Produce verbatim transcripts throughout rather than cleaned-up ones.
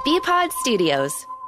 B-Pod Studios.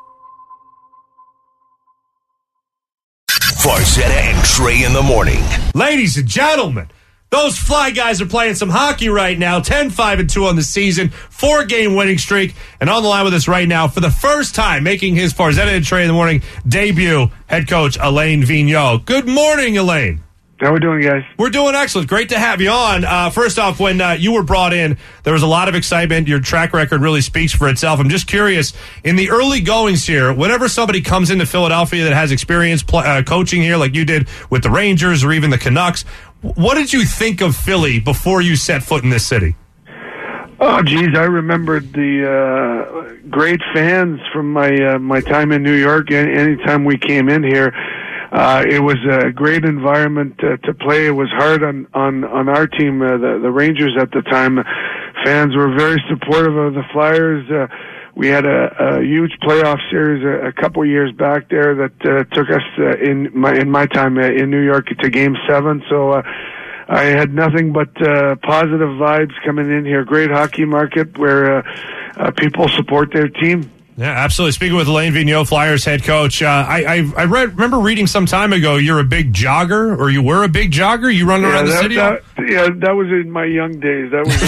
Farzetta and Trey in the morning. Ladies and gentlemen, those Fly guys are playing some hockey right now. ten five and two on the season, four-game winning streak. And on the line with us right now, for the first time, making his Farzetta and Trey in the morning debut, head coach Alain Vigneault. Good morning, Alain. How are we doing, guys? We're doing excellent. Great to have you on. Uh, first off, when uh, you were brought in, there was a lot of excitement. Your track record really speaks for itself. I'm just curious, in the early goings here, whenever somebody comes into Philadelphia that has experience pl- uh, coaching here, like you did with the Rangers or even the Canucks, what did you think of Philly before you set foot in this city? Oh, geez, I remembered the uh, great fans from my uh, my time in New York. Anytime we came in here, uh, it was a great environment uh, to play. It was hard on on on our team, uh, the the Rangers at the time. Fans were very supportive of the Flyers. Uh, we had a, a huge playoff series a, a couple years back there that uh, took us uh, in my in my time uh, in New York to Game Seven. So. Uh, I had nothing but uh, positive vibes coming in here. Great hockey market where uh, uh, people support their team. Yeah, absolutely. Speaking with Alain Vigneault, Flyers head coach, uh, I I, I read, remember reading some time ago you're a big jogger, or you were a big jogger. You run yeah, around that, the city. That, yeah, that was in my young days. That was.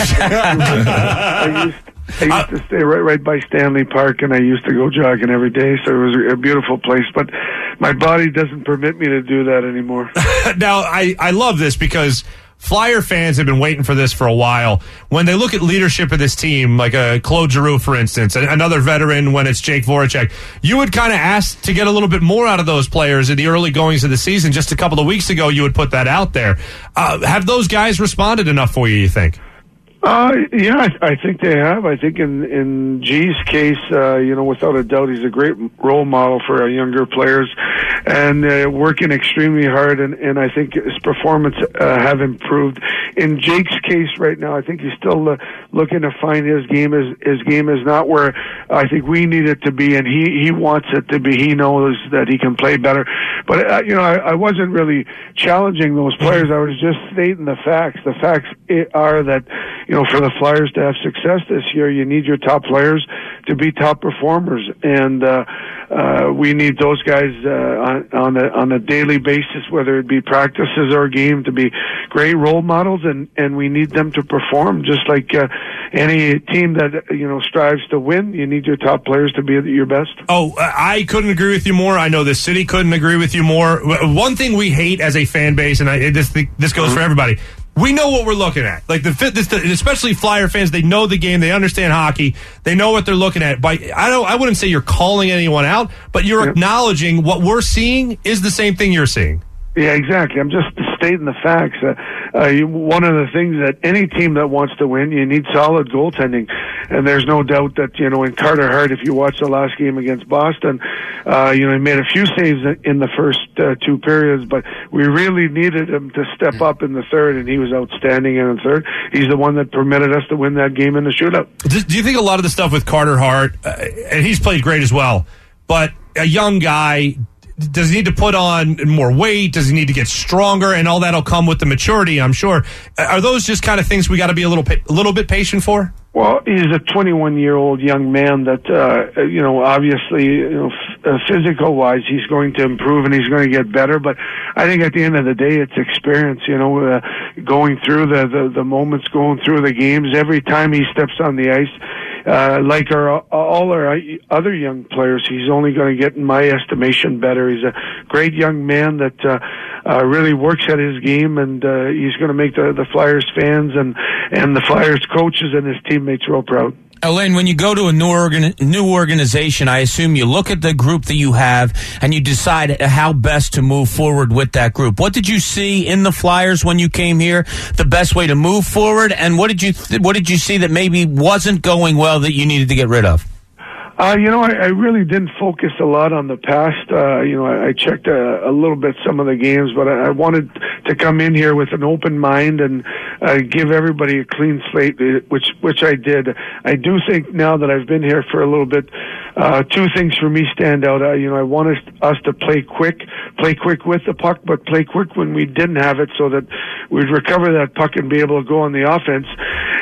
I used. I used uh, to stay right, right by Stanley Park, and I used to go jogging every day, so it was a beautiful place. But my body doesn't permit me to do that anymore. Now, I, I love this because Flyer fans have been waiting for this for a while. When they look at leadership of this team, like a Claude Giroux, for instance, another veteran when it's Jake Voracek, you would kind of ask to get a little bit more out of those players in the early goings of the season. Just a couple of weeks ago, you would put that out there. Uh, have those guys responded enough for you, you think? Uh, yeah, I, I think they have. I think in, in G's case, uh, you know, without a doubt, he's a great role model for our younger players and uh, working extremely hard. And, and I think his performance uh, have improved. In Jake's case right now, I think he's still uh, looking to find his game. His, his game is not where I think we need it to be, and he, he wants it to be. He knows that he can play better. But, uh, you know, I, I wasn't really challenging those players. I was just stating the facts. The facts are that, you know, for the Flyers to have success this year, you need your top players to be top performers, and uh, uh, we need those guys uh, on, on a on a daily basis, whether it be practices or game, to be great role models, and, and we need them to perform just like uh, any team that you know strives to win. You need your top players to be at your best. Oh, I couldn't agree with you more. I know the city couldn't agree with you more. One thing we hate as a fan base, and I, this this goes for everybody. We know what we're looking at. Like the fit, this, especially Flyer fans, they know the game, they understand hockey, they know what they're looking at. But I don't, I wouldn't say you're calling anyone out, but you're yep. acknowledging what we're seeing is the same thing you're seeing. Yeah, exactly. I'm just stating the facts. Uh, uh, you, one of the things that any team that wants to win, you need solid goaltending. And there's no doubt that, you know, in Carter Hart, if you watch the last game against Boston, uh, you know, he made a few saves in the first uh, two periods, but we really needed him to step up in the third, and he was outstanding in the third. He's the one that permitted us to win that game in the shootout. Do you think a lot of the stuff with Carter Hart, uh, and he's played great as well, but a young guy, does he need to put on more weight? Does he need to get stronger? And all that'll come with the maturity, I'm sure. Are those just kind of things we got to be a little a little bit patient for? Well, he's a twenty-one-year-old young man that, uh, you know, obviously, you know, f- uh, physical-wise, he's going to improve and he's going to get better. But I think at the end of the day, it's experience, you know, uh, going through the, the, the moments, going through the games. Every time he steps on the ice, uh, like our, all our other young players, he's only going to get, in my estimation, better. He's a great young man that uh, uh, really works at his game, and uh, he's going to make the, the Flyers fans and, and the Flyers coaches and his teammates real proud. Alain, when you go to a new, organ- new organization, I assume you look at the group that you have and you decide how best to move forward with that group. What did you see in the Flyers when you came here, the best way to move forward, and what did you th- what did you see that maybe wasn't going well that you needed to get rid of? Uh, you know, I, I really didn't focus a lot on the past. Uh, you know, I, I checked a, a little bit some of the games, but I, I wanted to come in here with an open mind and uh, give everybody a clean slate, which which I did. I do think now that I've been here for a little bit, uh, two things for me stand out. Uh, you know, I want us, us to play quick, play quick with the puck, but play quick when we didn't have it so that we'd recover that puck and be able to go on the offense.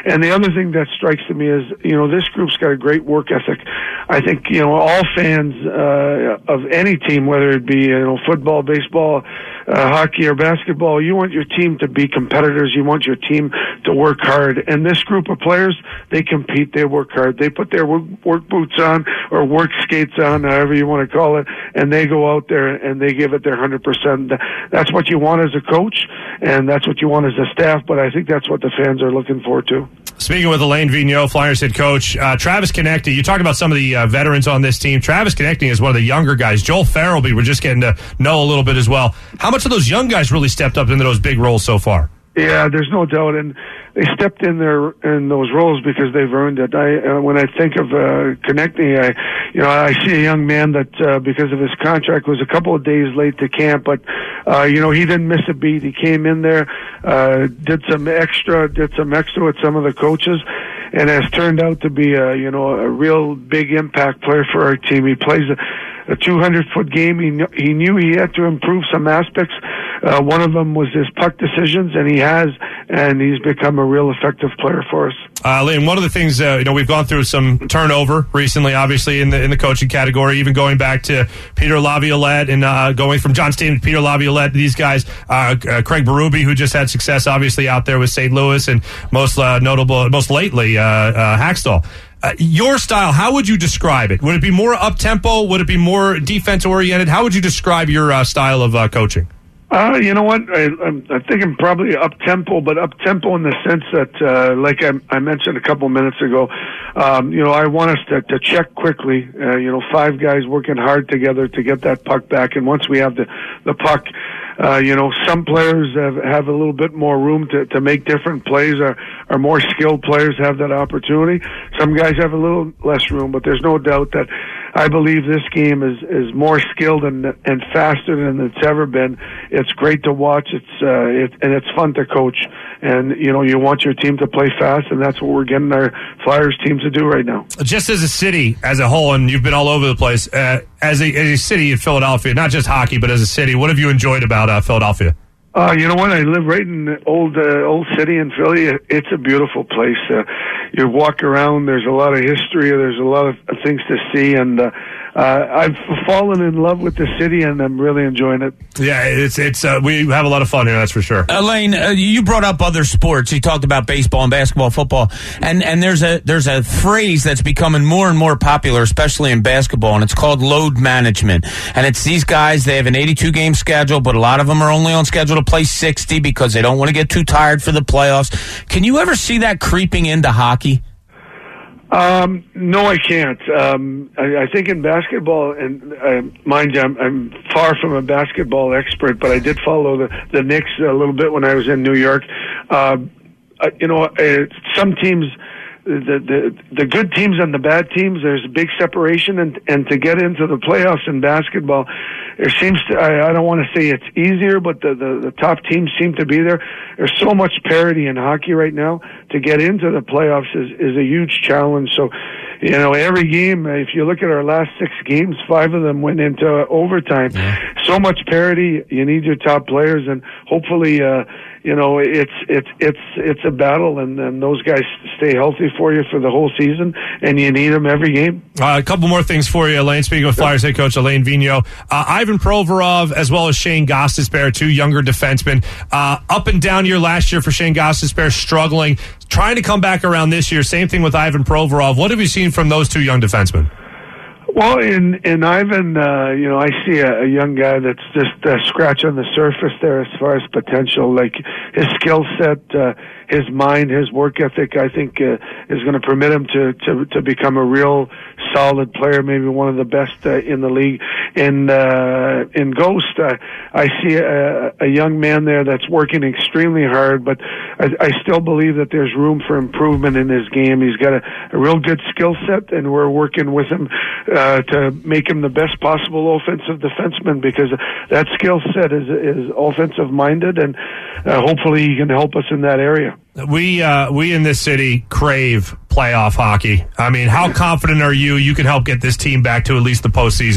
And the other thing that strikes to me is, you know, this group's got a great work ethic. I think, you know, all fans uh, of any team, whether it be, you know, football, baseball, uh, hockey, or basketball, you want your team to be competitors. You want your team to work hard. And this group of players, they compete, they work hard. They put their work, work boots on or work skates on, however you want to call it, and they go out there and they give it their one hundred percent. That's what you want as a coach, and that's what you want as a staff, but I think that's what the fans are looking forward to. Speaking with Alain Vigneault, Flyers head coach, uh, Travis Konecny, you talked about some of the uh, veterans on this team. Travis Konecny is one of the younger guys. Joel Farabee, we're just getting to know a little bit as well. How much of those young guys really stepped up into those big roles so far? Yeah, there's no doubt, and they stepped in there in those roles because they've earned it. I uh, when I think of uh, Konecny, I you know I see a young man that uh, because of his contract was a couple of days late to camp, but uh, you know he didn't miss a beat. He came in there, uh, did some extra, did some extra with some of the coaches, and has turned out to be a you know a real big impact player for our team. He plays a, a two hundred foot game. He kn- he knew he had to improve some aspects. Uh, one of them was his puck decisions, and he has, and he's become a real effective player for us. Uh, Lynn, one of the things, uh, you know, we've gone through some turnover recently, obviously, in the in the coaching category, even going back to Peter Laviolette and uh, going from John Stanton to Peter Laviolette, these guys, uh, uh, Craig Berube, who just had success, obviously, out there with Saint Louis, and most uh, notable, most lately, uh, uh, Hackstall. Uh, your style, how would you describe it? Would it be more up-tempo? Would it be more defense-oriented? How would you describe your uh, style of uh, coaching? Uh, you know what? I, I'm, I think I'm probably up tempo, but up tempo in the sense that, uh, like I, I mentioned a couple minutes ago, um, you know, I want us to, to check quickly. Uh, you know, five guys working hard together to get that puck back, and once we have the the puck, uh, you know, some players have, have a little bit more room to, to make different plays. Our, our more skilled players have that opportunity. Some guys have a little less room, but there's no doubt that I believe this game is, is more skilled and and faster than it's ever been. It's great to watch. It's uh, it, and it's fun to coach. And you know, you want your team to play fast, and that's what we're getting our Flyers team to do right now. Just as a city as a whole, and you've been all over the place, uh, as a as a city in Philadelphia, not just hockey, but as a city, what have you enjoyed about uh, Philadelphia? Uh, you know what? I live right in the old uh, old city in Philly. It's a beautiful place. Uh, you walk around. There's a lot of history. There's a lot of things to see, and uh, uh, I've fallen in love with the city, and I'm really enjoying it. Yeah, it's it's uh, we have a lot of fun here. That's for sure. Alain, uh, you brought up other sports. You talked about baseball and basketball, football, and and there's a there's a phrase that's becoming more and more popular, especially in basketball, and it's called load management. And it's these guys. They have an eighty-two game schedule, but a lot of them are only on schedule to play sixty because they don't want to get too tired for the playoffs. Can you ever see that creeping into hockey? Um, no, I can't. Um, I, I think in basketball, and uh, mind you, I'm, I'm far from a basketball expert, but I did follow the, the Knicks a little bit when I was in New York. Uh, uh, you know, uh, some teams, the, the the good teams and the bad teams, there's a big separation, and and to get into the playoffs in basketball, there seems to, I, I don't want to say it's easier, but the, the, the top teams seem to be there. There's so much parity in hockey right now. To get into the playoffs is, is a huge challenge. So, you know, every game, if you look at our last six games, five of them went into overtime. Yeah. So much parity. You need your top players, and hopefully, uh, you know, it's it's it's it's a battle, and, and those guys stay healthy for you for the whole season, and you need them every game. Uh, a couple more things for you, Alain. Speaking of Flyers head coach Alain Vigneault, uh, Ivan Provorov as well as Shane Gostisbehere, two younger defensemen. Uh, up and down year last year for Shane Gostisbehere, struggling, trying to come back around this year. Same thing with Ivan Provorov. What have you seen from those two young defensemen? Well, in in Ivan, uh, you know, I see a, a young guy that's just uh, scratch on the surface there as far as potential. Like his skill set, uh, his mind, his work ethic, I think uh, is going to permit him to, to to become a real solid player, maybe one of the best uh, in the league. In uh, in Ghost, uh, I see a, a young man there that's working extremely hard, but I, I still believe that there's room for improvement in his game. He's got a, a real good skill set, and we're working with him uh, to make him the best possible offensive defenseman, because that skill set is is offensive minded, and uh, hopefully he can help us in that area. We uh, we in this city crave playoff hockey. I mean, how confident are you you can help get this team back to at least the postseason?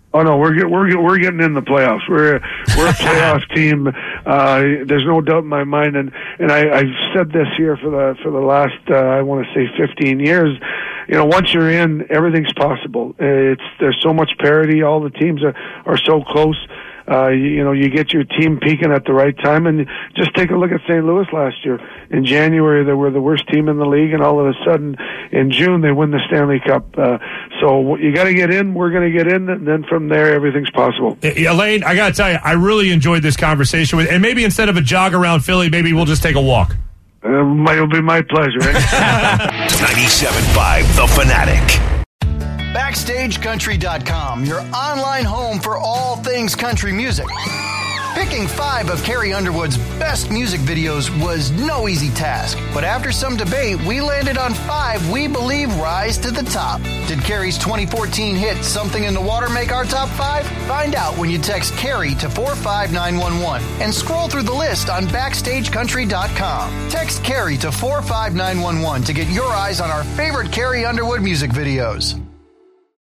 Oh no, we're get, we're get, we're getting in the playoffs. We're we're a playoff team. Uh, there's no doubt in my mind, and and I, I've said this here for the for the last uh, I want to say fifteen years. You know, once you're in, everything's possible. It's there's so much parity. All the teams are are so close. Uh, you, you know, you get your team peaking at the right time, and just take a look at Saint Louis last year. In January, they were the worst team in the league, and all of a sudden, in June, they win the Stanley Cup. Uh, so you got to get in. We're going to get in, and then from there, everything's possible. Elaine, I got to tell you, I really enjoyed this conversation with, and maybe instead of a jog around Philly, maybe we'll just take a walk. Uh, it'll be my pleasure. ninety-seven point five The Fanatic. Backstage Country dot com, your online home for all things country music. Picking five of Carrie Underwood's best music videos was no easy task, but after some debate, we landed on five we believe rise to the top. Did Carrie's twenty fourteen hit Something in the Water make our top five? Find out when you text Carrie to four five nine one one and scroll through the list on Backstage Country dot com. Text Carrie to four five nine one one to get your eyes on our favorite Carrie Underwood music videos.